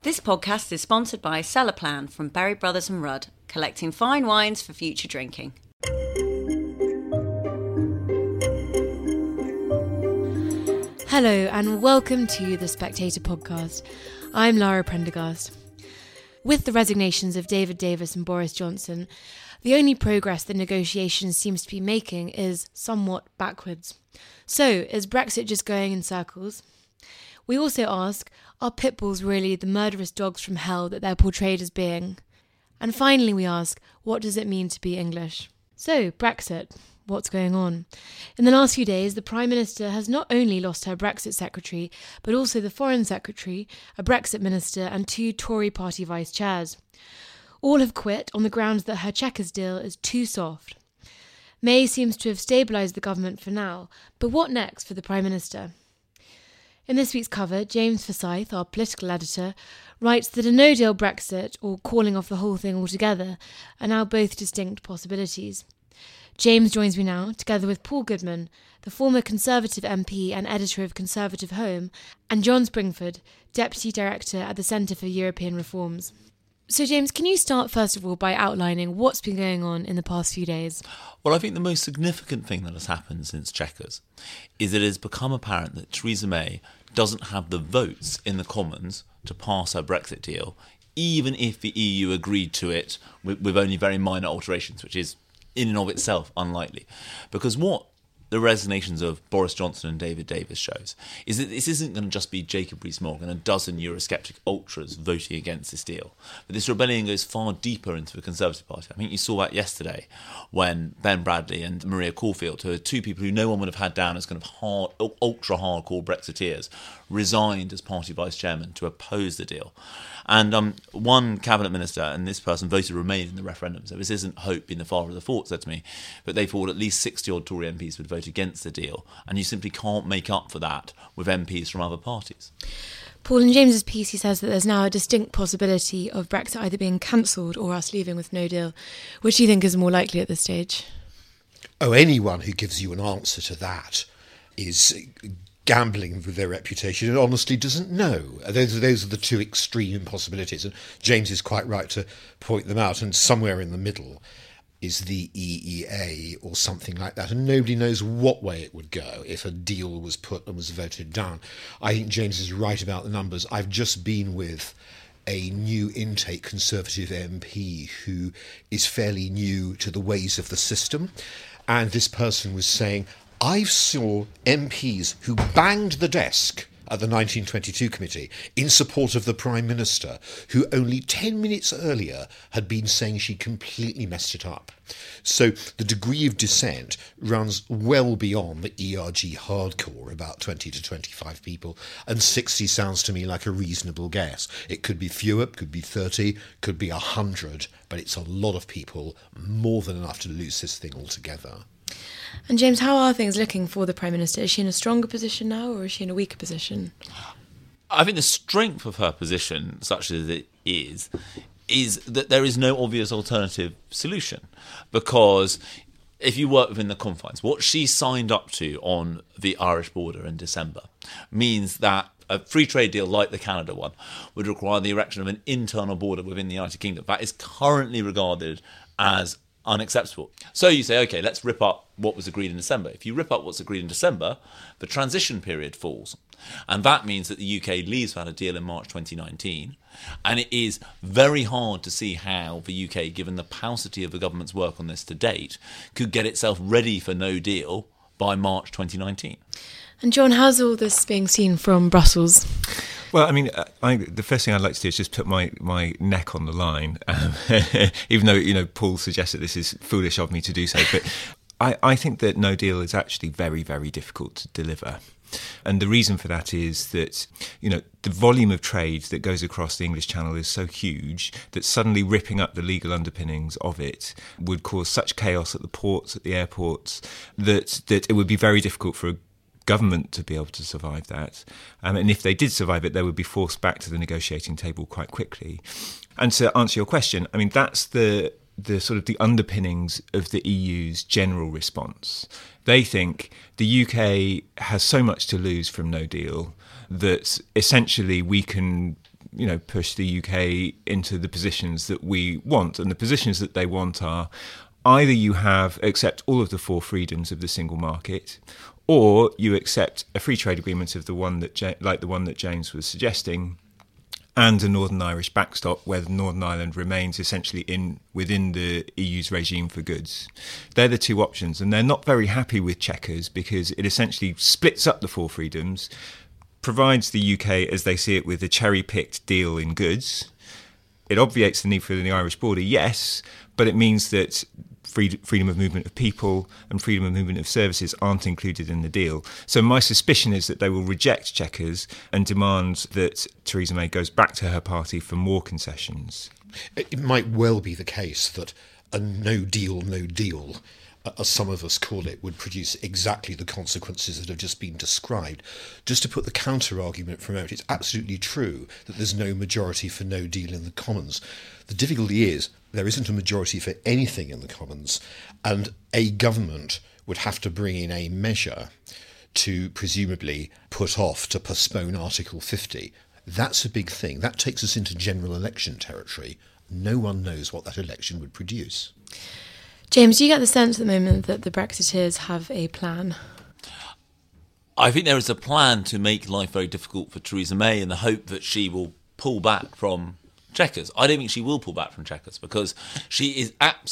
This podcast is sponsored by Cellar Plan from Berry Brothers and Rudd, collecting fine wines for future drinking. Hello and welcome to the Spectator podcast. I'm Lara Prendergast. With the resignations of David Davis and Boris Johnson, the only progress the negotiations seems to be making is somewhat backwards. So, is Brexit just going in circles? We also ask, are pit bulls really the murderous dogs from hell that they're portrayed as being? And finally we ask, what does it mean to be English? So, Brexit. What's going on? In the last few days, the Prime Minister has not only lost her Brexit Secretary, but also the Foreign Secretary, a Brexit Minister and two Tory party vice chairs. All have quit on the grounds that her Chequers deal is too soft. May seems to have stabilised the government for now, but what next for the Prime Minister? In this week's cover, James Forsyth, our political editor, writes that a no-deal Brexit, or calling off the whole thing altogether, are now both distinct possibilities. James joins me now, together with Paul Goodman, the former Conservative MP and editor of Conservative Home, and John Springford, Deputy Director at the Centre for European Reforms. So James, can you start first of all by outlining what's been going on in the past few days? Well, I think the most significant thing that has happened since Chequers is that it has become apparent that Theresa May doesn't have the votes in the Commons to pass her Brexit deal, even if the EU agreed to it with only very minor alterations, which is in and of itself unlikely. Because what the resignations of Boris Johnson and David Davis shows is that this isn't going to just be Jacob Rees-Mogg and a dozen Eurosceptic ultras voting against this deal. But this rebellion goes far deeper into the Conservative Party. I think you saw that yesterday when Ben Bradley and Maria Caulfield, who are two people who no one would have had down as kind of ultra-hardcore Brexiteers, resigned as party vice chairman to oppose the deal. And one cabinet minister, and this person voted Remain in the referendum, so this isn't Hope being the father of the fort, said to me, but they thought at least 60-odd Tory MPs would vote against the deal, and you simply can't make up for that with MPs from other parties. Paul, in James's piece, he says that there's now a distinct possibility of Brexit either being cancelled or us leaving with no deal. Which do you think is more likely at this stage? Oh, anyone who gives you an answer to that is gambling with their reputation and honestly doesn't know. Those are the two extreme possibilities, and James is quite right to point them out, and somewhere in the middle is the EEA or something like that, and nobody knows what way it would go if a deal was put and was voted down. I think James is right about the numbers. I've just been with a new intake Conservative MP who is fairly new to the ways of the system, and this person was saying, I saw MPs who banged the desk at the 1922 committee in support of the Prime Minister, who only 10 minutes earlier had been saying she completely messed it up. So the degree of dissent runs well beyond the ERG hardcore, about 20 to 25 people, and 60 sounds to me like a reasonable guess. It could be fewer, could be 30, could be 100, but it's a lot of people, more than enough to lose this thing altogether. And James, how are things looking for the Prime Minister? Is she in a stronger position now, or is she in a weaker position? I think the strength of her position, such as it is that there is no obvious alternative solution. Because if you work within the confines, what she signed up to on the Irish border in December means that a free trade deal like the Canada one would require the erection of an internal border within the United Kingdom. That is currently regarded as unacceptable. So you say, OK, let's rip up what was agreed in December. If you rip up what's agreed in December, the transition period falls. And that means that the UK leaves without a deal in March 2019. And it is very hard to see how the UK, given the paucity of the government's work on this to date, could get itself ready for no deal by March 2019. And John, how's all this being seen from Brussels? Well, I mean, the first thing I'd like to do is just put my neck on the line, even though, Paul suggested this is foolish of me to do so. But I think that no deal is actually very, very difficult to deliver. And the reason for that is that, the volume of trade that goes across the English Channel is so huge that suddenly ripping up the legal underpinnings of it would cause such chaos at the ports, at the airports, that it would be very difficult for a government to be able to survive that. And if they did survive it, they would be forced back to the negotiating table quite quickly. And to answer your question, I mean, that's the sort of the underpinnings of the EU's general response. They think the UK has so much to lose from no deal that essentially we can push the UK into the positions that we want. And the positions that they want are either you accept all of the 4 freedoms of the single market, or you accept a free trade agreement of the one that James was suggesting, and a Northern Irish backstop where Northern Ireland remains essentially within the EU's regime for goods. They're the 2 options, and they're not very happy with Chequers because it essentially splits up the 4 freedoms, provides the UK, as they see it, with a cherry-picked deal in goods. It obviates the need for the Irish border, yes, but it means that freedom of movement of people and freedom of movement of services aren't included in the deal. So my suspicion is that they will reject Chequers and demand that Theresa May goes back to her party for more concessions. It might well be the case that a no deal, as some of us call it, would produce exactly the consequences that have just been described. Just to put the counter-argument for a moment, it's absolutely true that there's no majority for no deal in the Commons. The difficulty is there isn't a majority for anything in the Commons, and a government would have to bring in a measure to presumably to postpone Article 50. That's a big thing. That takes us into general election territory. No one knows what that election would produce. James, do you get the sense at the moment that the Brexiteers have a plan? I think there is a plan to make life very difficult for Theresa May in the hope that she will pull back from Chequers. I don't think she will pull back from Chequers because she is,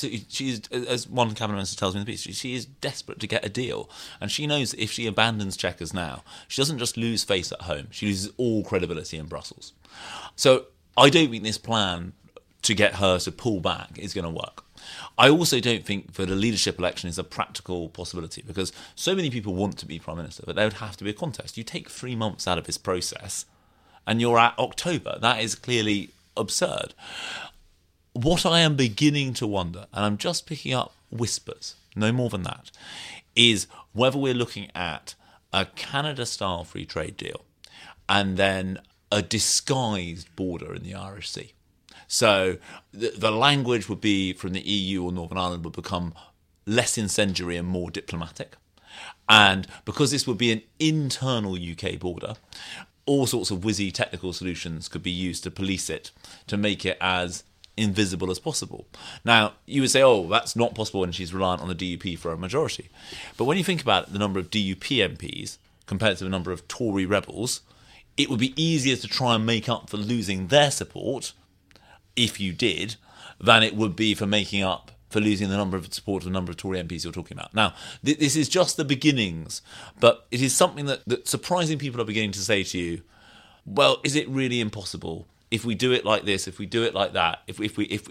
as one cabinet minister tells me in the piece, she is desperate to get a deal. And she knows that if she abandons Chequers now, she doesn't just lose face at home, she loses all credibility in Brussels. So I don't think this plan to get her to pull back is going to work. I also don't think that a leadership election is a practical possibility because so many people want to be Prime Minister, but there would have to be a contest. You take 3 months out of this process and you're at October. That is clearly absurd. What I am beginning to wonder, and I'm just picking up whispers, no more than that, is whether we're looking at a Canada-style free trade deal and then a disguised border in the Irish Sea. So the language would be from the EU or Northern Ireland would become less incendiary and more diplomatic. And because this would be an internal UK border, all sorts of whizzy technical solutions could be used to police it, to make it as invisible as possible. Now, you would say, oh, that's not possible when she's reliant on the DUP for a majority. But when you think about the number of DUP MPs compared to the number of Tory rebels, it would be easier to try and make up for losing their support, if you did, than it would be for making up for losing the number of support of the number of Tory MPs you're talking about. Now, this is just the beginnings, but it is something that surprising people are beginning to say to you, well, is it really impossible? If we do it like this, if we do it like that, if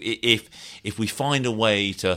we find a way to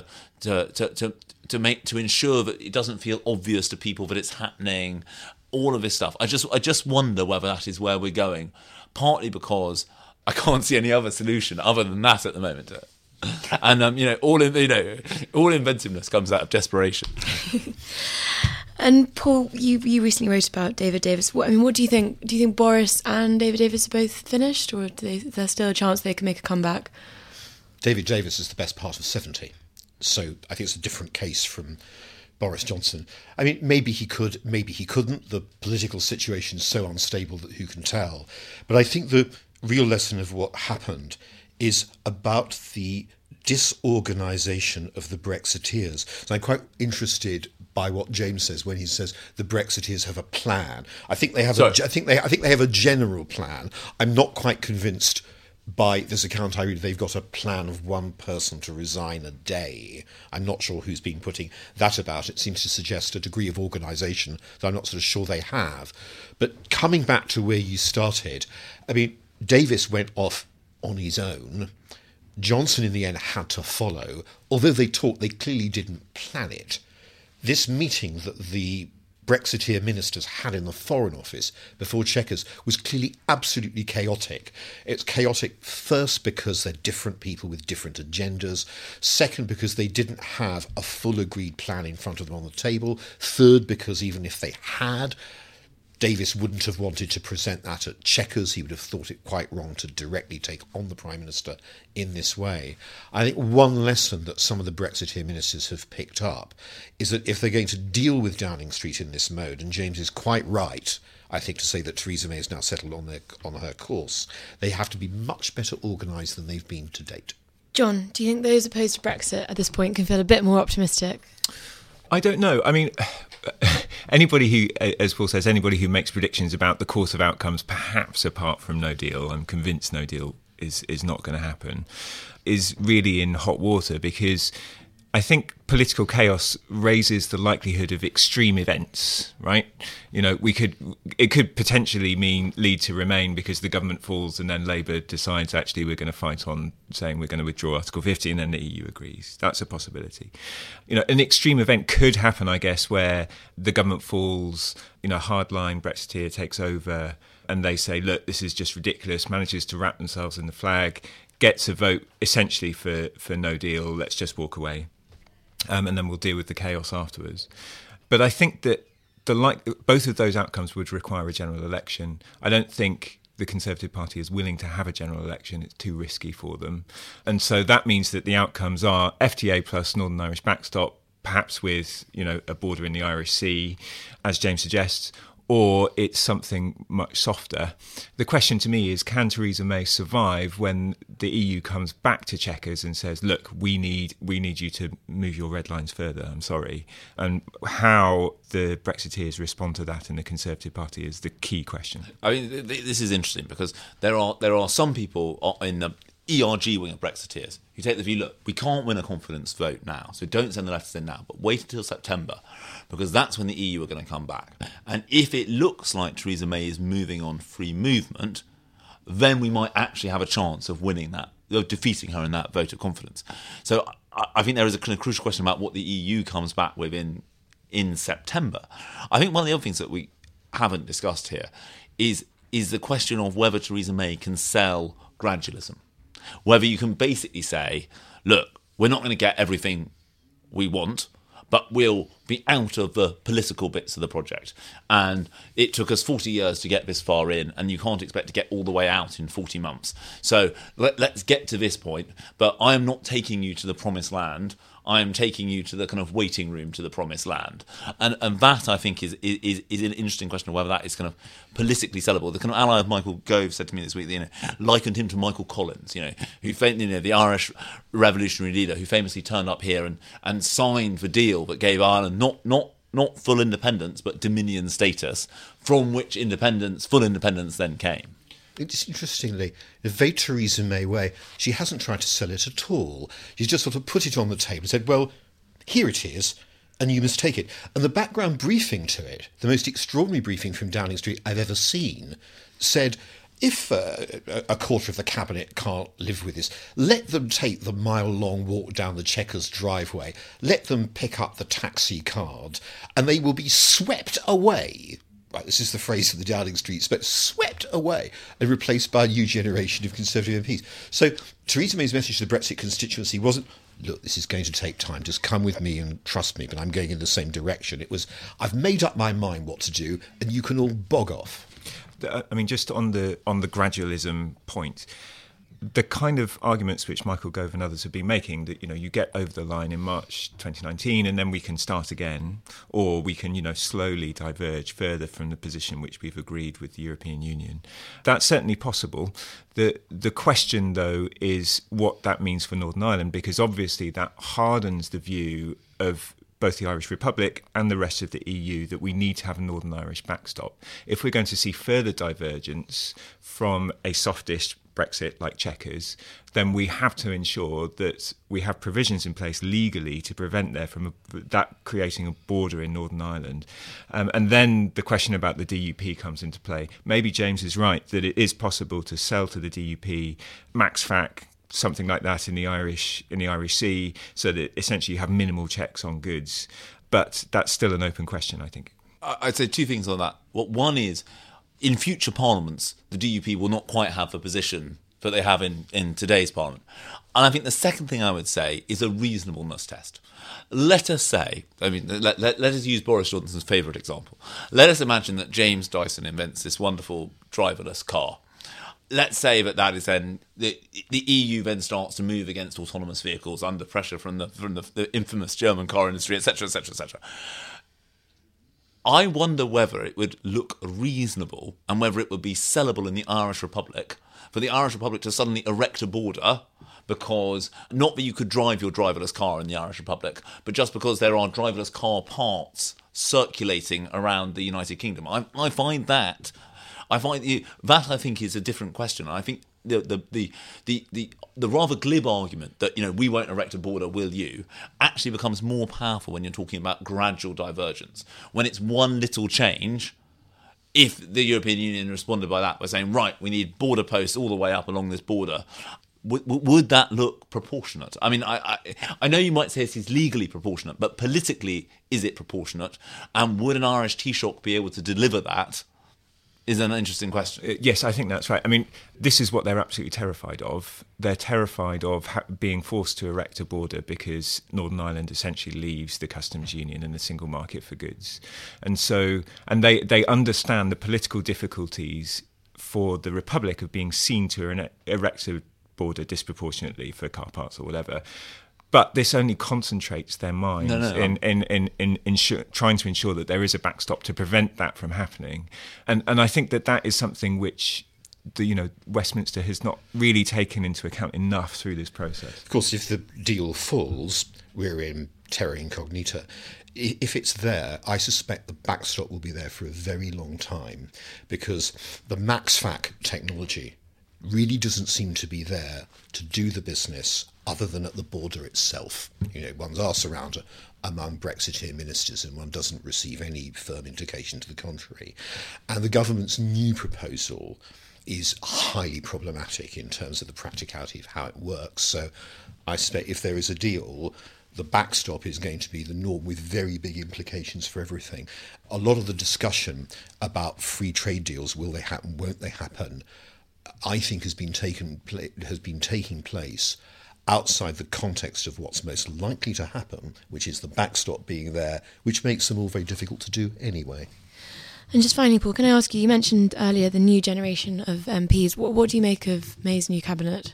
ensure that it doesn't feel obvious to people that it's happening, all of this stuff. I just wonder whether that is where we're going. Partly because I can't see any other solution other than that at the moment. And all inventiveness comes out of desperation. And Paul, you recently wrote about David Davis. What do you think? Do you think Boris and David Davis are both finished, or is there still a chance they can make a comeback? David Davis is the best part of 70, so I think it's a different case from Boris Johnson. I mean, maybe he could, maybe he couldn't. The political situation is so unstable that who can tell. But I think the real lesson of what happened is about the disorganisation of the Brexiteers. So I'm quite interested by what James says when he says the Brexiteers have a plan. I think they have. I think they have a general plan. I'm not quite convinced. By this account I read, they've got a plan of one person to resign a day. I'm not sure who's been putting that about. It seems to suggest a degree of organisation that I'm not sort of sure they have. But coming back to where you started, I mean, Davis went off on his own. Johnson in the end had to follow. Although they talked, they clearly didn't plan it. This meeting that the Brexiteer ministers had in the Foreign Office before Chequers was clearly absolutely chaotic. It's chaotic first because they're different people with different agendas. Second, because they didn't have a full agreed plan in front of them on the table. Third, because even if they had, Davis wouldn't have wanted to present that at Chequers. He would have thought it quite wrong to directly take on the Prime Minister in this way. I think one lesson that some of the Brexiteer ministers have picked up is that if they're going to deal with Downing Street in this mode, and James is quite right, I think, to say that Theresa May is now settled on her course. They have to be much better organised than they've been to date. John, do you think those opposed to Brexit at this point can feel a bit more optimistic? I don't know. I mean, anybody who, as Paul says, anybody who makes predictions about the course of outcomes, perhaps apart from no deal, I'm convinced no deal is not going to happen, is really in hot water, because I think political chaos raises the likelihood of extreme events, right? You know, it could potentially lead to Remain because the government falls and then Labour decides actually we're going to fight on saying we're going to withdraw Article 50 and then the EU agrees. That's a possibility. You know, an extreme event could happen, I guess, where the government falls, you know, hardline Brexiteer takes over and they say, look, this is just ridiculous, manages to wrap themselves in the flag, gets a vote essentially for no deal, let's just walk away. And then we'll deal with the chaos afterwards. But I think that both of those outcomes would require a general election. I don't think the Conservative Party is willing to have a general election. It's too risky for them. And so that means that the outcomes are FTA plus Northern Irish backstop, perhaps with, you know, a border in the Irish Sea, as James suggests, or it's something much softer. The question to me is, can Theresa May survive when the EU comes back to Chequers and says, look, we need you to move your red lines further, I'm sorry. And how the Brexiteers respond to that in the Conservative Party is the key question. I mean, this is interesting because there are some people in the ERG wing of Brexiteers who take the view, look, we can't win a confidence vote now, so don't send the letters in now, but wait until September, because that's when the EU are going to come back. And if it looks like Theresa May is moving on free movement, then we might actually have a chance of winning that, of defeating her in that vote of confidence. So I think there is a kind of crucial question about what the EU comes back with in September. I think one of the other things that we haven't discussed here is the question of whether Theresa May can sell gradualism. Whether you can basically say, look, we're not going to get everything we want, but we'll be out of the political bits of the project. And it took us 40 years to get this far in, and you can't expect to get all the way out in 40 months. So let's get to this point, but I am not taking you to the promised land. I am taking you to the kind of waiting room to the promised land. And that, I think, is an interesting question of whether that is kind of politically sellable. The kind of ally of Michael Gove said to me this week, you know, likened him to Michael Collins, you know, the Irish revolutionary leader who famously turned up here and signed the deal that gave Ireland not full independence, but dominion status, from which full independence then came. It's interestingly, in a very Theresa May way, she hasn't tried to sell it at all. She's just sort of put it on the table and said, well, here it is, and you must take it. And the background briefing to it, the most extraordinary briefing from Downing Street I've ever seen, said, if a quarter of the cabinet can't live with this, let them take the mile-long walk down the Chequers driveway, let them pick up the taxi card, and they will be swept away. Right, this is the phrase of the Downing Street, but swept away and replaced by a new generation of Conservative MPs. So Theresa May's message to the Brexit constituency wasn't, look, this is going to take time, just come with me and trust me, but I'm going in the same direction. It was, I've made up my mind what to do, and you can all bog off. I mean, just on the gradualism point, the kind of arguments which Michael Gove and others have been making, that, you know, you get over the line in March 2019 and then we can start again, or we can, you know, slowly diverge further from the position which we've agreed with the European Union. That's certainly possible. The question, though, is what that means for Northern Ireland, because obviously that hardens the view of both the Irish Republic and the rest of the EU that we need to have a Northern Irish backstop. If we're going to see further divergence from a softish Brexit like Chequers, then we have to ensure that we have provisions in place legally to prevent that creating a border in Northern Ireland. And then the question about the DUP comes into play. Maybe James is right that it is possible to sell to the DUP max fac, something like that in the Irish Sea, so that essentially you have minimal checks on goods. But that's still an open question, I think. I'd say two things on that. Well, one is, in future parliaments, the DUP will not quite have the position that they have in today's parliament. And I think the second thing I would say is a reasonableness test. Let us say, I mean, let us use Boris Johnson's favourite example. Let us imagine that James Dyson invents this wonderful driverless car. Let's say that is then the EU then starts to move against autonomous vehicles under pressure from the infamous German car industry, etc., etc., etc. I wonder whether it would look reasonable and whether it would be sellable in the Irish Republic for the Irish Republic to suddenly erect a border, because not that you could drive your driverless car in the Irish Republic, but just because there are driverless car parts circulating around the United Kingdom. I find that I think is a different question. I think the rather glib argument that we won't erect a border, will you, actually becomes more powerful when you're talking about gradual divergence. When it's one little change, if the European Union responded by that by saying, right, we need border posts all the way up along this border, would that look proportionate? I mean, I know you might say it is legally proportionate, but politically, is it proportionate? And would an Irish Taoiseach be able to deliver that? Is an interesting question. Yes, I think that's right. I mean, this is what they're absolutely terrified of. They're terrified of being forced to erect a border because Northern Ireland essentially leaves the customs union and the single market for goods. And they understand the political difficulties for the Republic of being seen to erect a border disproportionately for car parts or whatever. But this only concentrates their minds in trying to ensure that there is a backstop to prevent that from happening. And I think that is something which Westminster has not really taken into account enough through this process. Of course, if the deal falls, we're in terra incognita. If it's there, I suspect the backstop will be there for a very long time, because the MaxFAC technology really doesn't seem to be there to do the business other than at the border itself. One's asked around among Brexiteer ministers and one doesn't receive any firm indication to the contrary. And the government's new proposal is highly problematic in terms of the practicality of how it works. So I suspect if there is a deal, the backstop is going to be the norm, with very big implications for everything. A lot of the discussion about free trade deals, will they happen, won't they happen, I think has been taking place outside the context of what's most likely to happen, which is the backstop being there, which makes them all very difficult to do anyway. And just finally, Paul, can I ask you mentioned earlier the new generation of MPs. What do you make of May's new cabinet?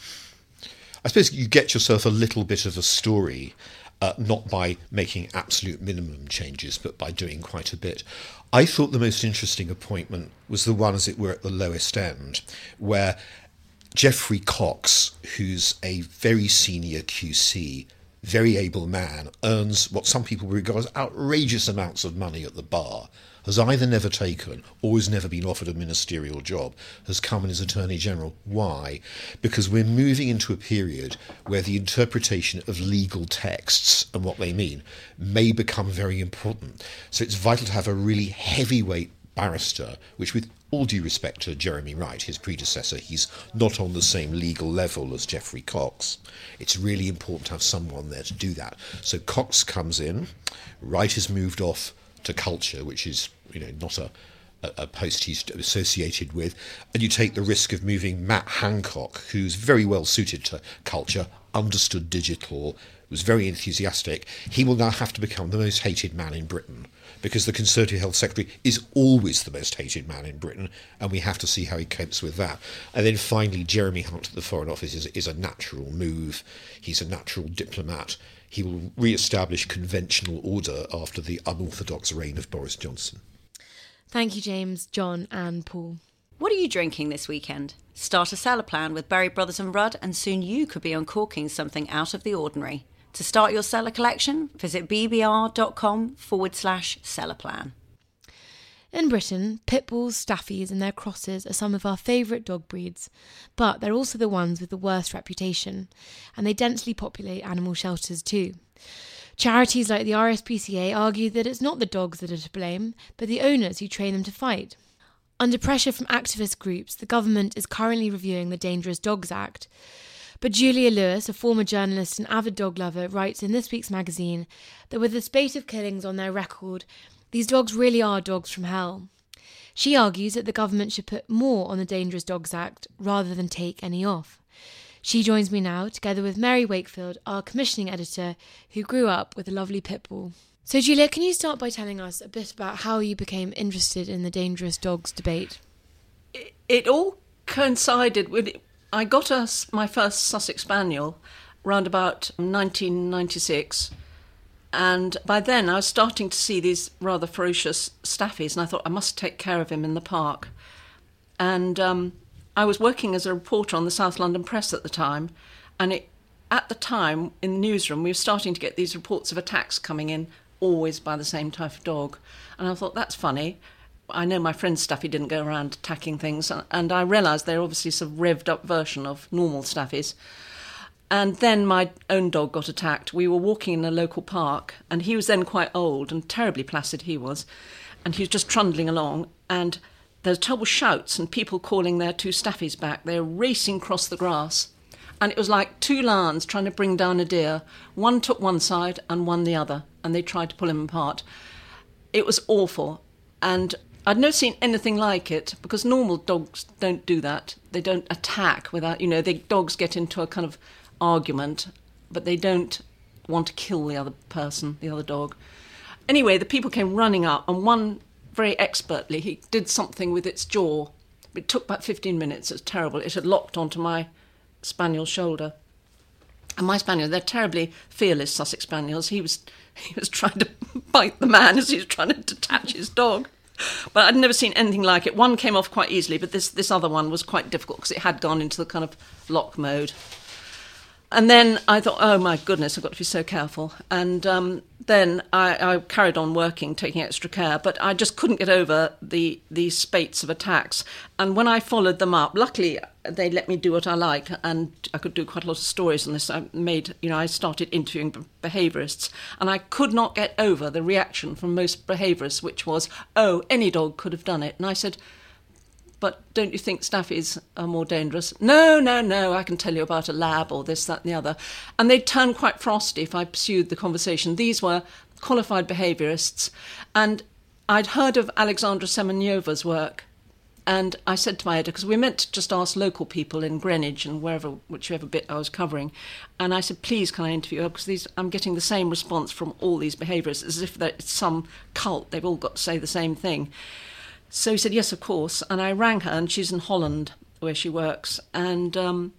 I suppose you get yourself a little bit of a story, not by making absolute minimum changes, but by doing quite a bit. I thought the most interesting appointment was the one, as it were, at the lowest end, where Geoffrey Cox, who's a very senior QC, very able man, earns what some people regard as outrageous amounts of money at the bar, has either never taken or has never been offered a ministerial job, has come in as Attorney General. Why? Because we're moving into a period where the interpretation of legal texts and what they mean may become very important. So it's vital to have a really heavyweight barrister, which, with all due respect to Jeremy Wright, his predecessor, he's not on the same legal level as Geoffrey Cox. It's really important to have someone there to do that. So Cox comes in, Wright has moved off to culture, which is not a post he's associated with, and you take the risk of moving Matt Hancock, who's very well suited to culture, understood digital, was very enthusiastic. He will now have to become the most hated man in Britain, because the Conservative Health Secretary is always the most hated man in Britain, and we have to see how he copes with that. And then finally, Jeremy Hunt at the Foreign Office is a natural move. He's a natural diplomat. He will re-establish conventional order after the unorthodox reign of Boris Johnson. Thank you, James, John and Paul. What are you drinking this weekend? Start a cellar plan with Berry Brothers and Rudd, and soon you could be uncorking something out of the ordinary. To start your cellar collection, visit bbr.com/cellar plan. In Britain, pit bulls, staffies and their crosses are some of our favourite dog breeds, but they're also the ones with the worst reputation, and they densely populate animal shelters too. Charities like the RSPCA argue that it's not the dogs that are to blame, but the owners who train them to fight. Under pressure from activist groups, the government is currently reviewing the Dangerous Dogs Act. But Julia Lewis, a former journalist and avid dog lover, writes in this week's magazine that with a spate of killings on their record, these dogs really are dogs from hell. She argues that the government should put more on the Dangerous Dogs Act rather than take any off. She joins me now, together with Mary Wakefield, our commissioning editor, who grew up with a lovely pit bull. So Julia, can you start by telling us a bit about how you became interested in the dangerous dogs debate? It all coincided with... I got my first Sussex Spaniel round about 1996, And by then I was starting to see these rather ferocious staffies, and I thought I must take care of him in the park. And I was working as a reporter on the South London Press at the time, and at the time in the newsroom we were starting to get these reports of attacks coming in, always by the same type of dog. And I thought, that's funny. I know my friend Staffy didn't go around attacking things, and I realised they're obviously some revved up version of normal staffies. And then my own dog got attacked. We were walking in a local park, and he was then quite old and terribly placid he was, and he was just trundling along, and there were terrible shouts and people calling their two staffies back. They were racing across the grass, and it was like two lions trying to bring down a deer. One took one side and one the other, and they tried to pull him apart. It was awful, and I'd never seen anything like it, because normal dogs don't do that. They don't attack without, dogs get into a kind of argument, but they don't want to kill the other person, the other dog. Anyway, the people came running up, and one very expertly, he did something with its jaw. It took about 15 minutes. It was terrible. It had locked onto my spaniel's shoulder. And my spaniel, they're terribly fearless Sussex spaniels. He was trying to bite the man as he was trying to detach his dog. But I'd never seen anything like it. One came off quite easily, but this other one was quite difficult because it had gone into the kind of lock mode. And then I thought, oh my goodness, I've got to be so careful. And then I carried on working, taking extra care, but I just couldn't get over these spates of attacks. And when I followed them up, luckily they let me do what I like, and I could do quite a lot of stories on this. I started interviewing behaviourists, and I could not get over the reaction from most behaviourists, which was, oh, any dog could have done it. And I said, but don't you think staffies are more dangerous? No, I can tell you about a lab or this, that and the other. And they'd turn quite frosty if I pursued the conversation. These were qualified behaviourists. And I'd heard of Alexandra Semenyova's work. And I said to my editor, because we meant to just ask local people in Greenwich and whichever bit I was covering. And I said, please, can I interview her? Because I'm getting the same response from all these behaviourists, as if it's some cult. They've all got to say the same thing. So he said, yes, of course. And I rang her, and she's in Holland, where she works. And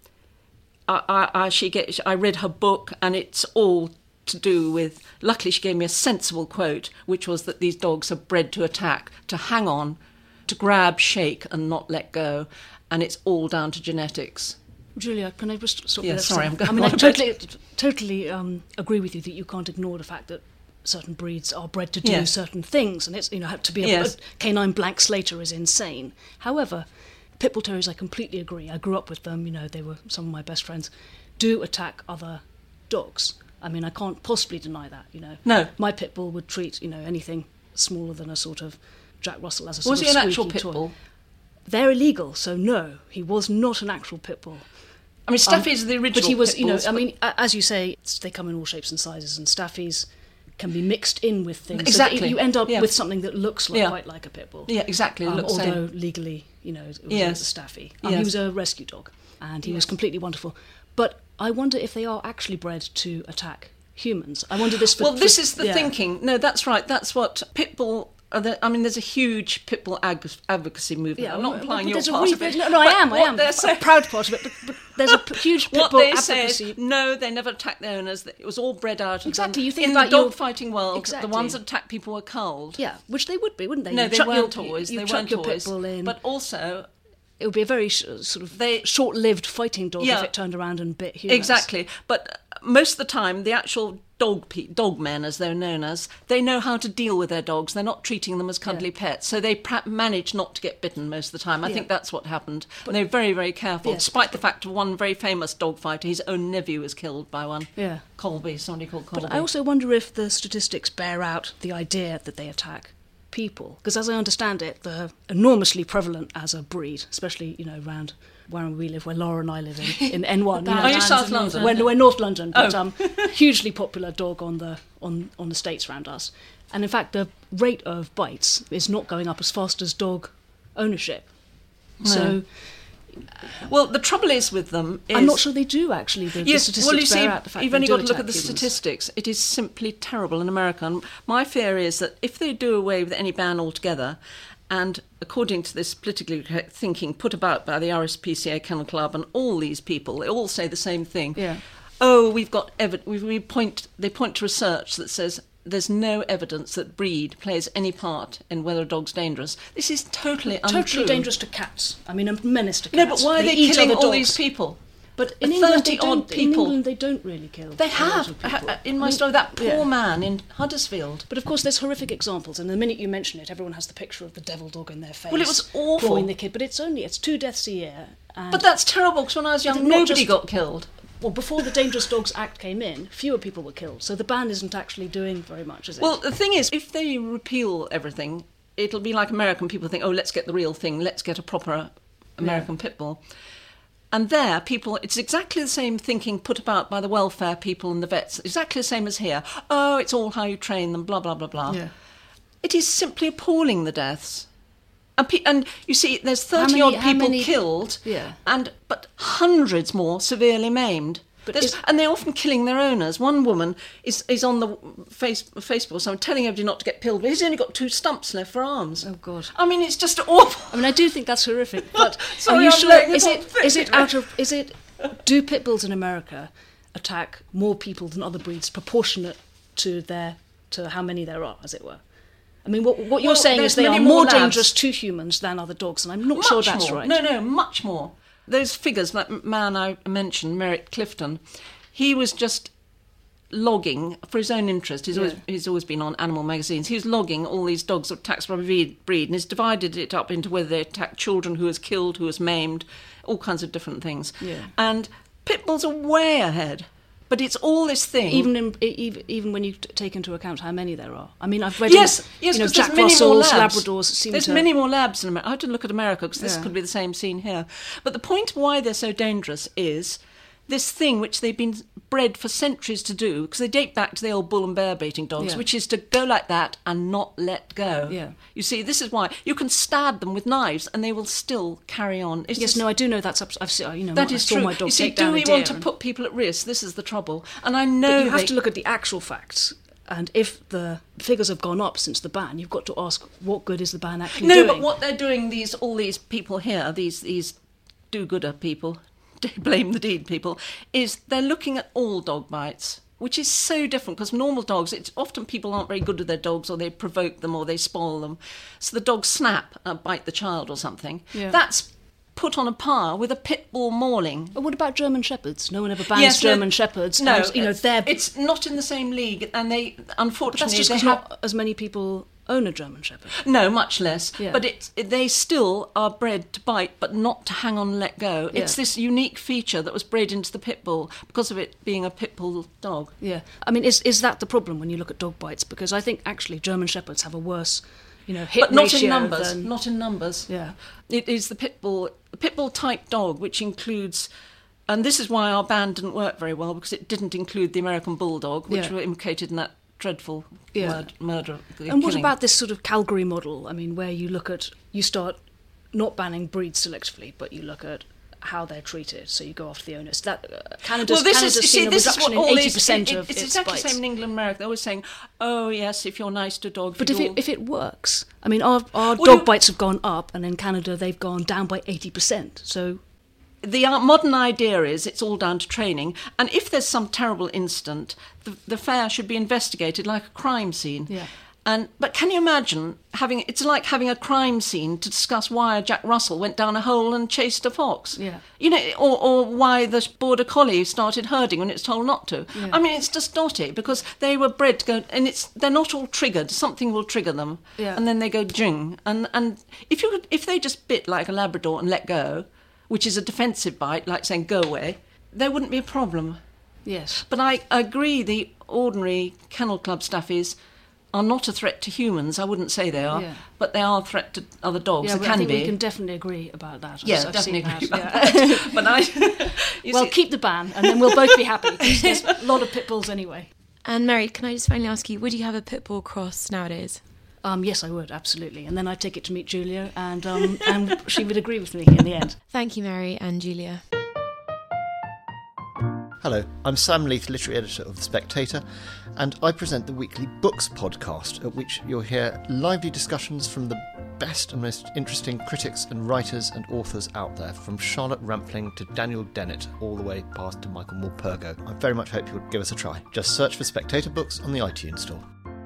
I read her book, and it's all to do with, luckily she gave me a sensible quote, which was that these dogs are bred to attack, to hang on, to grab, shake, and not let go. And it's all down to genetics. Julia, can I just stop you? Yeah, sorry, I'm going I mean, I totally agree with you that you can't ignore the fact that certain breeds are bred to do certain things, and it's to be a canine blank slater is insane. However, pit bull terriers, I completely agree. I grew up with them. They were some of my best friends. Do attack other dogs. I mean, I can't possibly deny that. No, my pit bull would treat anything smaller than a sort of Jack Russell as a was sort of he an squeaky actual pit toy. bull? They're illegal, so no, he was not an actual pit bull. I mean, Staffies are the original. But he was, pit bulls, I mean, as you say, they come in all shapes and sizes, and Staffies can be mixed in with things. Exactly. So you end up with something that looks quite like a pit bull. Yeah, exactly. Although legally, it was a Staffy. He was a rescue dog, and he was completely wonderful. But I wonder if they are actually bred to attack humans. I wonder this. This is the thinking. No, that's right. That's what pit bull. There's a huge pit bull advocacy movement. Yeah, I'm not implying you're part of it. No, I am. I'm proud part of it. But there's a huge pit bull advocacy. Say, no, they never attacked their owners. It was all bred out of them. You think in about the dog fighting world, exactly. the ones that attacked people were culled. Yeah, which they would be, wouldn't they? No, they weren't toys. They weren't your toys. Pit bull in. But also, it would be a very short-lived fighting dog if it turned around and bit humans. Exactly. But most of the time, the actual dog men, as they're known as, they know how to deal with their dogs. They're not treating them as cuddly pets. So they manage not to get bitten most of the time. I think that's what happened. But they're very, very careful, despite the fact of one very famous dog fighter, his own nephew was killed by one. Yeah. Colby, somebody called Colby. But I also wonder if the statistics bear out the idea that they attack people. Because as I understand it, they're enormously prevalent as a breed, especially, around where we live, where Laura and I live in N1. Are you South London? We're North London, but hugely popular dog on the estates around us. And in fact, the rate of bites is not going up as fast as dog ownership. No. So, well, the trouble is with them is... I'm not sure they do, actually. The statistics bear out the fact you've only got to look at the humans. statistics. It is simply terrible in America. And my fear is that if they do away with any ban altogether, and according to this politically correct thinking put about by the RSPCA Kennel Club and all these people, they all say the same thing. Yeah. we've got they point to research that says there's no evidence that breed plays any part in whether a dog's dangerous. This is totally untrue. Totally dangerous to cats. I mean, a menace to cats. No, but why are they killing all these people? But in England, they people. don't really kill. They have. In my story, that poor man in Huddersfield. But of course, there's horrific examples, and the minute you mention it, everyone has the picture of the devil dog in their face. Well, it was awful. Clawing the kid, but it's 2 deaths a year. But that's terrible, because when I was young, nobody got killed. Well, before the Dangerous Dogs Act came in, fewer people were killed, so the ban isn't actually doing very much, is it? Well, the thing is, if they repeal everything, it'll be like American people think, let's get the real thing, let's get a proper American pit bull. And there, people, it's exactly the same thinking put about by the welfare people and the vets, exactly the same as here. Oh, it's all how you train them, blah, blah, blah, blah. Yeah. It is simply appalling, the deaths. And you see, there's 30-odd people killed, but hundreds more severely maimed. And they're often killing their owners. One woman is on the Facebook or something telling everybody not to get pilled, but he's only got 2 stumps left for arms. Oh, God. I mean, it's just awful. I mean, I do think that's horrific, but Sorry, are you sure? Do pit bulls in America attack more people than other breeds proportionate to how many there are, as it were? I mean, what you're saying is they are more dangerous to humans than other dogs, and I'm not sure that's right. No, much more. Those figures, that man I mentioned, Merritt Clifton, he was just logging for his own interest. He's always been on animal magazines. He was logging all these dogs attacked by breed, and he's divided it up into whether they attack children, who was killed, who was maimed, all kinds of different things. Yeah. And pit bulls are way ahead. But it's all this thing. Even when you take into account how many there are. I mean, I've read Jack Russell's Russell's Labradors. There's many more labs in America. I have to look at America because this could be the same scene here. But the point of why they're so dangerous is this thing which they've been bred for centuries to do, because they date back to the old bull and bear baiting dogs, which is to go like that and not let go. Yeah. You see, this is why you can stab them with knives and they will still carry on. I do know that's. I've seen. That is true. My dog you see, take down do we a deer want to put people at risk? This is the trouble. And I know but you have to look at the actual facts. And if the figures have gone up since the ban, you've got to ask, what good is the ban actually doing? No, but what they're doing, all these people here, these do-gooder people, blame the deed people, is they're looking at all dog bites, which is so different, because normal dogs, it's often people aren't very good with their dogs, or they provoke them, or they spoil them, so the dogs snap and bite the child or something. Yeah. That's put on a par with a pit bull mauling. But what about German Shepherds? No one ever bans German Shepherds. No, and, it's not in the same league, and they, unfortunately, but that's just not as many people own a German Shepherd. No, much less. Yeah. But they still are bred to bite, but not to hang on and let go. Yeah. It's this unique feature that was bred into the pit bull because of it being a pit bull dog. Yeah. I mean, is that the problem when you look at dog bites? Because I think actually German Shepherds have a worse, hit but not ratio in numbers. than... Not in numbers. Yeah. It is the pit bull type dog, which includes. And this is why our ban didn't work very well, because it didn't include the American Bulldog, which were implicated in that dreadful murder. And what about this sort of Calgary model? I mean, where you start not banning breeds selectively, but you look at how they're treated. So you go after the owners. Canada's seen a reduction in 80% of its It's exactly bites. the same in England and America. They're always saying, oh, yes, if you're nice to a dog... But if it works... I mean, our dog bites have gone up, and in Canada they've gone down by 80%. So... The modern idea is it's all down to training, and if there's some terrible incident, the fair should be investigated like a crime scene. Yeah. But can you imagine it's like having a crime scene to discuss why Jack Russell went down a hole and chased a fox. Yeah. Or why the border collie started herding when it's told not to. Yeah. I mean, it's just dotty, because they were bred to go, and they're not all triggered. Something will trigger them, and then they go jing. And if they just bit like a Labrador and let go, which is a defensive bite, like saying go away, there wouldn't be a problem. Yes. But I agree the ordinary kennel club staffies are not a threat to humans. I wouldn't say they are, but they are a threat to other dogs. Yeah, they can be. We can definitely agree about that. Yeah, definitely agree about that. But keep the ban, and then we'll both be happy, because there's a lot of pit bulls anyway. And Mary, can I just finally ask you, would you have a pit bull cross nowadays? Yes, I would, absolutely. And then I'd take it to meet Julia, and she would agree with me in the end. Thank you, Mary and Julia. Hello, I'm Sam Leith, literary editor of The Spectator, and I present the weekly Books podcast, at which you'll hear lively discussions from the best and most interesting critics and writers and authors out there, from Charlotte Rampling to Daniel Dennett, all the way past to Michael Morpurgo. I very much hope you'll give us a try. Just search for Spectator Books on the iTunes Store.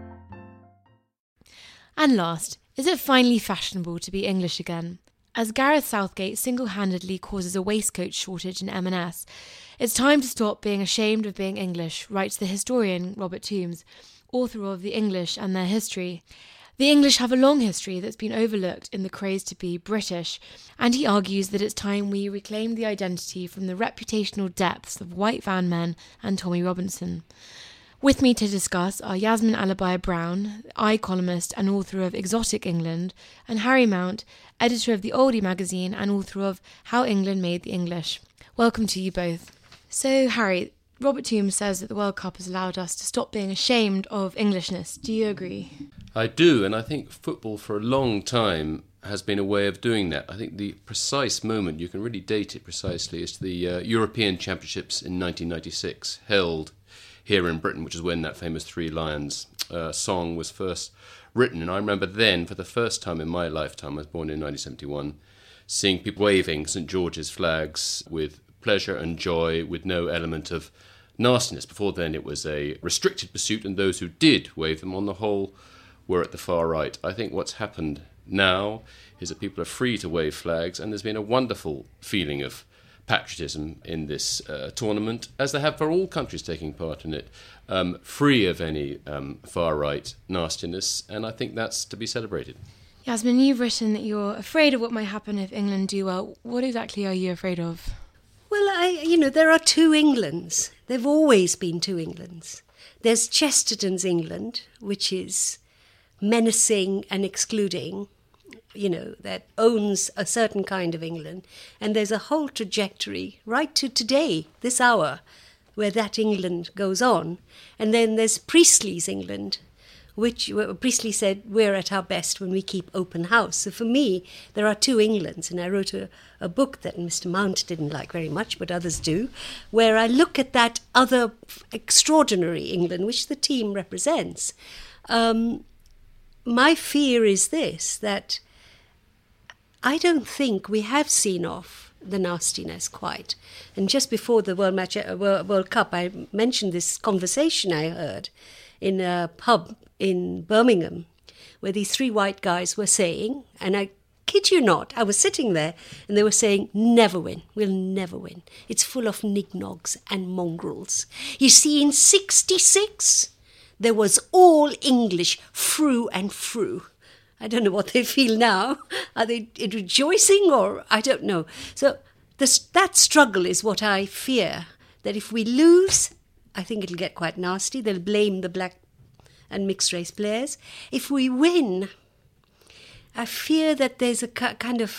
And last, is it finally fashionable to be English again? As Gareth Southgate single-handedly causes a waistcoat shortage in M&S, it's time to stop being ashamed of being English, writes the historian Robert Toombs, author of The English and Their History. The English have a long history that's been overlooked in the craze to be British, and he argues that it's time we reclaim the identity from the reputational depths of White Van Men and Tommy Robinson. With me to discuss are Yasmin Alibhai-Brown, columnist and author of Exotic England, and Harry Mount, editor of The Oldie magazine and author of How England Made the English. Welcome to you both. So, Harry, Robert Toombs says that the World Cup has allowed us to stop being ashamed of Englishness. Do you agree? I do, and I think football for a long time has been a way of doing that. I think the precise moment, you can really date it precisely, is the European Championships in 1996, held here in Britain, which is when that famous Three Lions song was first written. And I remember then, for the first time in my lifetime, I was born in 1971, seeing people waving St George's flags with pleasure and joy, with no element of nastiness. Before then, it was a restricted pursuit, and those who did wave them, on the whole, were at the far right. I think what's happened now is that people are free to wave flags, and there's been a wonderful feeling of patriotism in this tournament, as they have for all countries taking part in it, free of any far-right nastiness, and I think that's to be celebrated. Yasmin, you've written that you're afraid of what might happen if England do well. What exactly are you afraid of? Well, there are two Englands. There have always been two Englands. There's Chesterton's England, which is menacing and excluding, that owns a certain kind of England. And there's a whole trajectory right to today, this hour, where that England goes on. And then there's Priestley's England, where Priestley said, we're at our best when we keep open house. So for me, there are two Englands. And I wrote a book that Mr. Mount didn't like very much, but others do, where I look at that other extraordinary England, which the team represents. My fear is this, that I don't think we have seen off the nastiness quite. And just before the World Cup, I mentioned this conversation I heard in a pub in Birmingham, where these three white guys were saying, and I kid you not, I was sitting there, and they were saying, never win, we'll never win. It's full of nignogs and mongrels. You see, in 66, there was all English through and through. I don't know what they feel now. Are they rejoicing, or I don't know. So that struggle is what I fear, that if we lose, I think it'll get quite nasty. They'll blame the black and mixed race players. If we win, I fear that there's a kind of,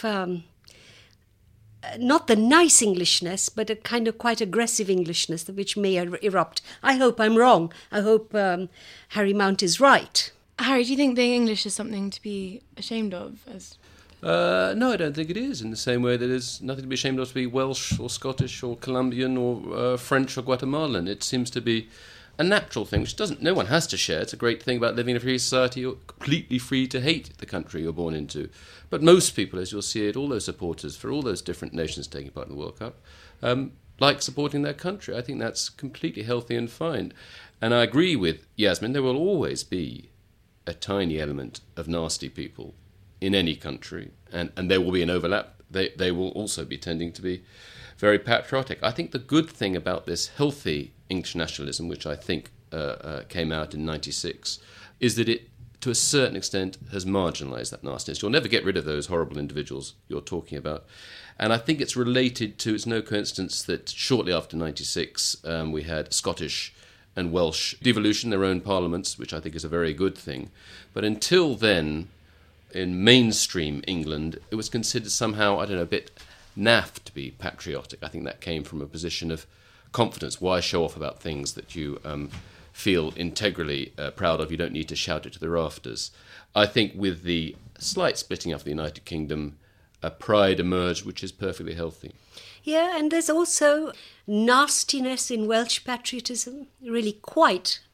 not the nice Englishness, but a kind of quite aggressive Englishness which may erupt. I hope I'm wrong. I hope Harry Mount is right. Harry, do you think being English is something to be ashamed of? No, I don't think it is, in the same way that there's nothing to be ashamed of to be Welsh or Scottish or Colombian or French or Guatemalan. It seems to be a natural thing, which no one has to share. It's a great thing about living in a free society. You're completely free to hate the country you're born into. But most people, as you'll see it, all those supporters for all those different nations taking part in the World Cup, like supporting their country. I think that's completely healthy and fine. And I agree with Yasmin, there will always be a tiny element of nasty people in any country, and there will be an overlap. They will also be tending to be very patriotic. I think the good thing about this healthy English nationalism, which I think came out in 96, is that it, to a certain extent, has marginalised that nastiness. You'll never get rid of those horrible individuals you're talking about. And I think it's related to, it's no coincidence that shortly after 96, we had Scottish and Welsh devolution, their own parliaments, which I think is a very good thing. But until then, in mainstream England, it was considered somehow, a bit naff to be patriotic. I think that came from a position of confidence. Why show off about things that you feel integrally proud of? You don't need to shout it to the rafters. I think with the slight splitting up of the United Kingdom, a pride emerged which is perfectly healthy. Yeah, and there's also nastiness in Welsh patriotism, really quite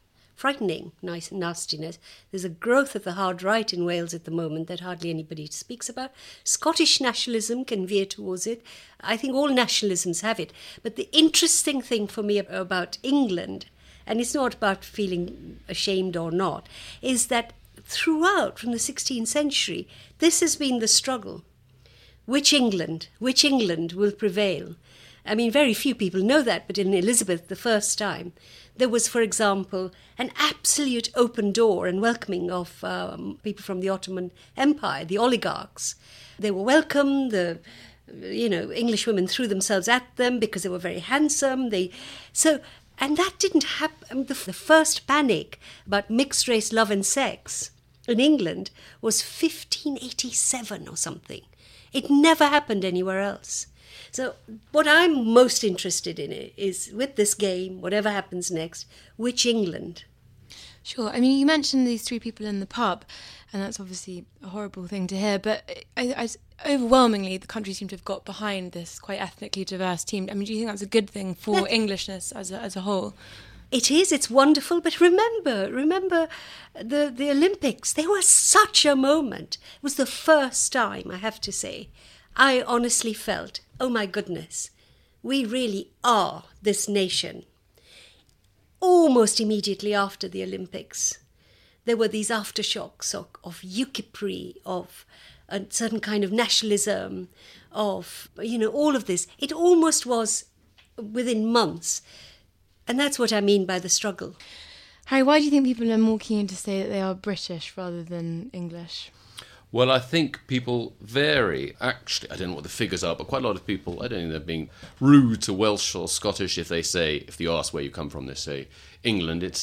frightening nastiness. There's a growth of the hard right in Wales at the moment that hardly anybody speaks about. Scottish nationalism can veer towards it. I think all nationalisms have it. But the interesting thing for me about England, and it's not about feeling ashamed or not, is that throughout, from the 16th century, this has been the struggle. Which England will prevail? I mean, very few people know that, but in Elizabeth, the first time, there was, for example, an absolute open door and welcoming of people from the Ottoman Empire, the oligarchs. They were welcome. English women threw themselves at them because they were very handsome. And that didn't happen. The first panic about mixed race love and sex in England was 1587 or something. It never happened anywhere else. So what I'm most interested in is, with this game, whatever happens next, which England? Sure. I mean, you mentioned these three people in the pub, and that's obviously a horrible thing to hear, but overwhelmingly, the country seemed to have got behind this quite ethnically diverse team. I mean, do you think that's a good thing for Englishness as a whole? It is. It's wonderful. But remember the Olympics. They were such a moment. It was the first time, I have to say, I honestly felt, oh my goodness, we really are this nation. Almost immediately after the Olympics, there were these aftershocks of UKIP, of a certain kind of nationalism, of, all of this. It almost was within months. And that's what I mean by the struggle. Harry, why do you think people are more keen to say that they are British rather than English? Well, I think people vary. Actually, I don't know what the figures are, but quite a lot of people, I don't think they're being rude to Welsh or Scottish if you ask where you come from, they say England. It's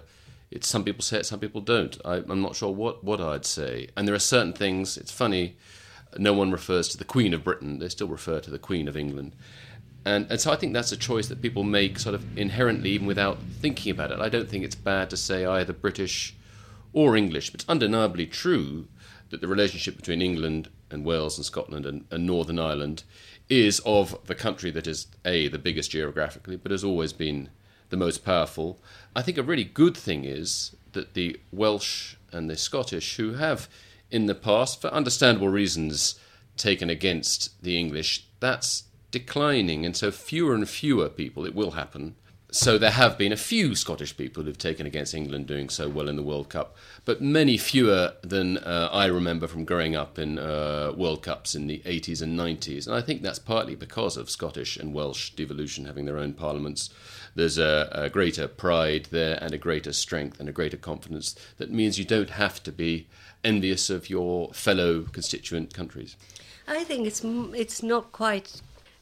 some people say it, some people don't. I'm not sure what I'd say. And there are certain things, it's funny, no one refers to the Queen of Britain, they still refer to the Queen of England. And so I think that's a choice that people make sort of inherently, even without thinking about it. I don't think it's bad to say either British or English, but it's undeniably true that the relationship between England and Wales and Scotland and Northern Ireland is of the country that is, the biggest geographically, but has always been the most powerful. I think a really good thing is that the Welsh and the Scottish, who have in the past, for understandable reasons, taken against the English, that's declining, and so fewer and fewer people, it will happen. So there have been a few Scottish people who've taken against England doing so well in the World Cup, but many fewer than I remember from growing up in World Cups in the 80s and 90s. And I think that's partly because of Scottish and Welsh devolution having their own parliaments. There's a greater pride there and a greater strength and a greater confidence that means you don't have to be envious of your fellow constituent countries. I think it's not quite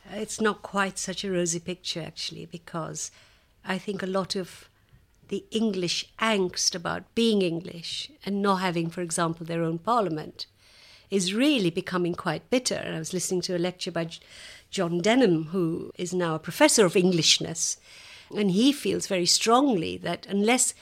such a rosy picture, actually, because I think a lot of the English angst about being English and not having, for example, their own parliament is really becoming quite bitter. And I was listening to a lecture by John Denham, who is now a professor of Englishness, and he feels very strongly that unless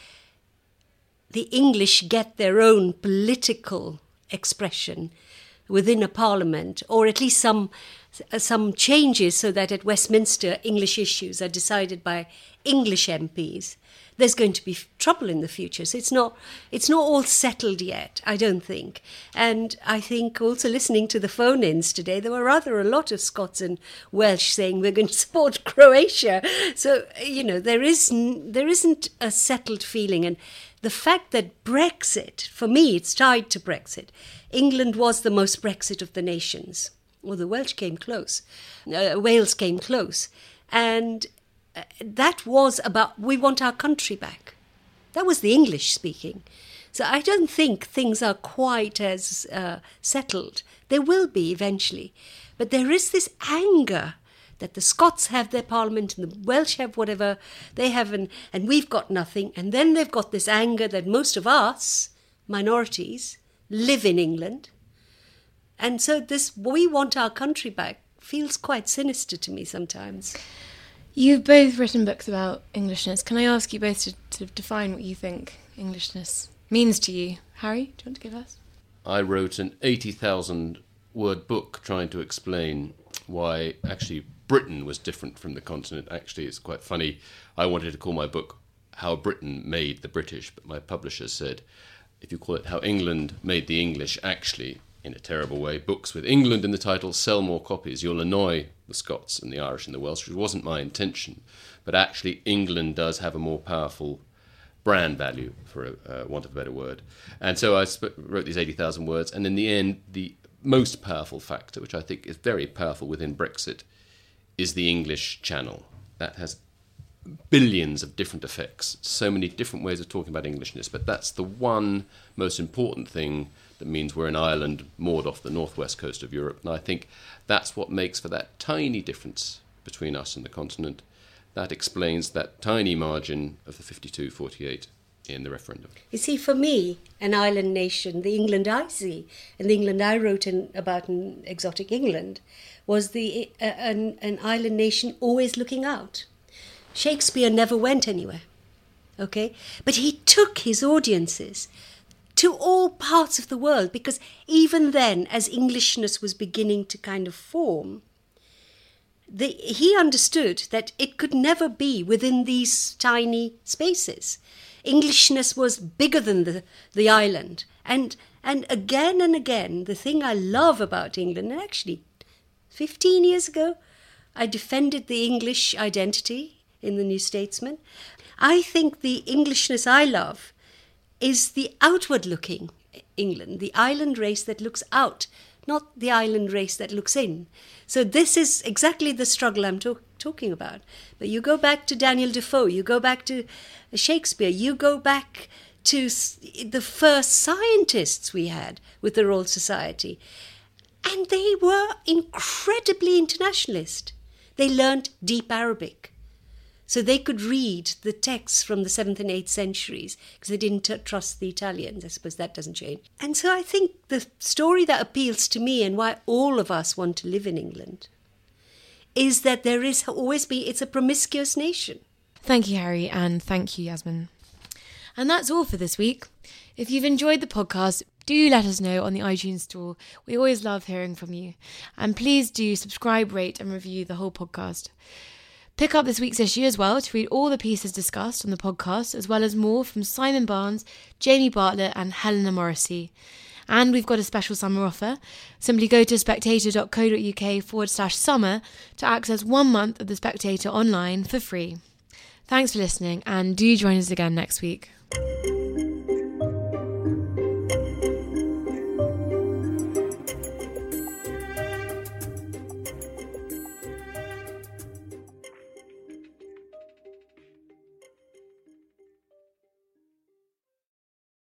the English get their own political expression within a parliament, or at least some changes so that at Westminster English issues are decided by English MPs, there's going to be trouble in the future. So it's not all settled yet, I don't think. And I think also listening to the phone-ins today, there were rather a lot of Scots and Welsh saying we're going to support Croatia. So, there isn't a settled feeling. And the fact that Brexit, for me, it's tied to Brexit. England was the most Brexit of the nations. Well, the Welsh came close. Wales came close. And that was about, we want our country back. That was the English speaking. So I don't think things are quite as settled. They will be eventually. But there is this anger that the Scots have their parliament and the Welsh have whatever they have, and we've got nothing. And then they've got this anger that most of us, minorities, live in England. And so this we want our country back feels quite sinister to me sometimes. You've both written books about Englishness. Can I ask you both to define what you think Englishness means to you? Harry, do you want to give us? I wrote an 80,000-word book trying to explain why actually Britain was different from the continent. Actually, it's quite funny. I wanted to call my book how Britain made the British, but my publisher said, if you call it How England Made the English, actually, in a terrible way, books with England in the title sell more copies. You'll annoy the Scots and the Irish and the Welsh, which wasn't my intention. But actually, England does have a more powerful brand value, for want of a better word. And so I wrote these 80,000 words, and in the end, the most powerful factor, which I think is very powerful within Brexit, is the English Channel. That has billions of different effects, so many different ways of talking about Englishness, but that's the one most important thing that means we're an island moored off the northwest coast of Europe, and I think that's what makes for that tiny difference between us and the continent. That explains that tiny margin of the 52-48 in the referendum. You see, for me, an island nation, the England I see, and the England I wrote about in Exotic England, was an island nation always looking out. Shakespeare never went anywhere, okay? But he took his audiences to all parts of the world, because even then, as Englishness was beginning to kind of form, he understood that it could never be within these tiny spaces. Englishness was bigger than the island. And again, the thing I love about England, and actually 15 years ago, I defended the English identity in the New Statesman. I think the Englishness I love is the outward-looking England, the island race that looks out, not the island race that looks in. So this is exactly the struggle I'm talking about. But you go back to Daniel Defoe, you go back to Shakespeare, you go back to the first scientists we had with the Royal Society, and they were incredibly internationalist. They learnt deep Arabic. So they could read the texts from the 7th and 8th centuries because they didn't trust the Italians. I suppose that doesn't change. And so I think the story that appeals to me and why all of us want to live in England is that there is always it's a promiscuous nation. Thank you, Harry, and thank you, Yasmin. And that's all for this week. If you've enjoyed the podcast, do let us know on the iTunes store. We always love hearing from you. And please do subscribe, rate and review the whole podcast. Pick up this week's issue as well to read all the pieces discussed on the podcast, as well as more from Simon Barnes, Jamie Bartlett and Helena Morrissey. And we've got a special summer offer. Simply go to spectator.co.uk/summer to access 1 month of The Spectator online for free. Thanks for listening, and do join us again next week.